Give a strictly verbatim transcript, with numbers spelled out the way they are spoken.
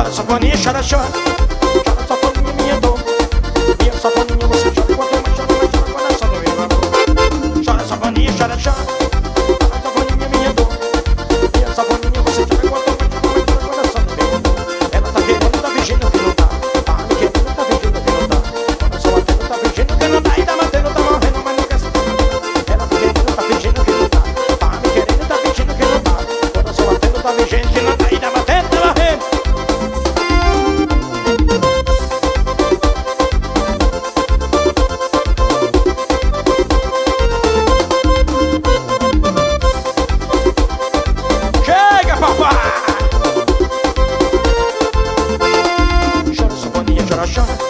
Chora, sanfoninha, chora, chora. Chora, sanfoninha, minha dor. Minha sanfoninha, você chora quanto mais chora, mais chora o coração do meu amor. Chora, sanfoninha, chora, chora. Chora, sanfoninha, minha dor. Minha sanfoninha, você chora quanto mais chora, mais chora o coração do meu amor. Ela tá querendo, tá fingindo que não tá. Tá me querendo, tá fingindo que não tá. Coração batendo, tá fingindo que não dá. E tá batendo, tá morrendo, mas não quer saber. Ela tá querendo, tá fingindo que não tá. Tá me querendo, tá fingindo que não tá. Coração batendo, tá fingindo que não tá. E tá batendo, tá morrendo. Chega, papai! Chora, sanfoninha, chora, chora.